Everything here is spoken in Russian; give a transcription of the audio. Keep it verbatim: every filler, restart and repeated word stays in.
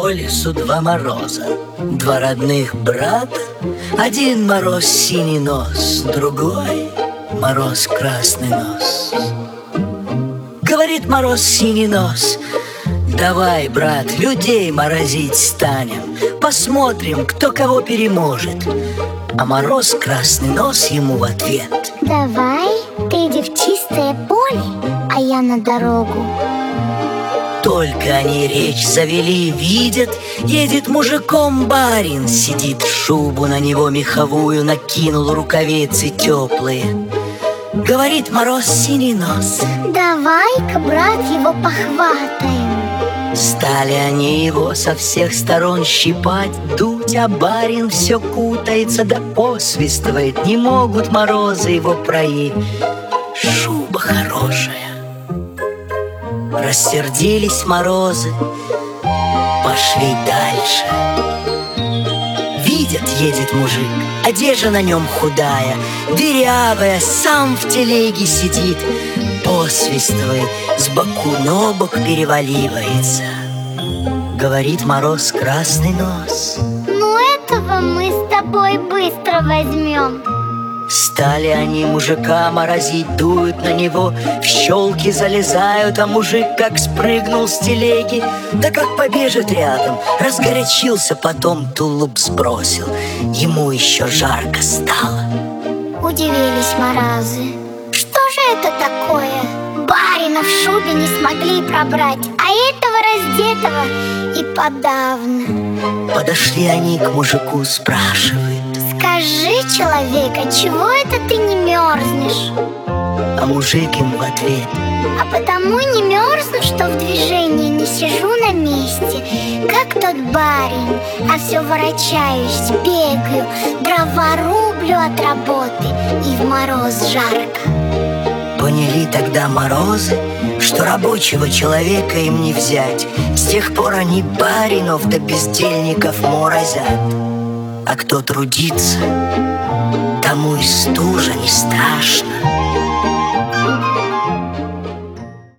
по лесу два мороза, два родных брата. Один мороз синий нос, другой мороз красный нос. Говорит мороз синий нос: давай, брат, людей морозить станем, посмотрим, кто кого переможет. А мороз красный нос ему в ответ: давай, ты иди в чистое поле, а я на дорогу. Только они речь завели, видят, едет мужиком барин, сидит, шубу на него меховую накинул, рукавицы теплые. Говорит мороз синий нос: давай-ка, брат, его похватаем. Стали они его со всех сторон щипать, дуть, а барин все кутается да посвистывает. Не могут морозы его проить. Шуба хорошая. Рассердились морозы, пошли дальше. Видят, едет мужик, одежда на нем худая, дырявая, сам в телеге сидит, посвистывает, с боку на бок переваливается. Говорит мороз красный нос: ну этого мы с тобой быстро возьмем. Стали они мужика морозить, дуют на него, в щелки залезают, а мужик как спрыгнул с телеги, да как побежит рядом, разгорячился, потом тулуп сбросил, ему еще жарко стало. Удивились морозы: что же это такое? Барина в шубе не смогли пробрать, а этого раздетого и подавно. Подошли они к мужику, спрашивают: скажи, человек, а чего это ты не мерзнешь? А мужик им в ответ: а потому не мерзну, что в движении не сижу на месте, как тот барин, а все ворочаюсь, бегаю, дрова рублю от работы, и в мороз жарко. Поняли тогда морозы, что рабочего человека им не взять. С тех пор они баринов да бездельников морозят. А кто трудится, тому и стужа не страшно.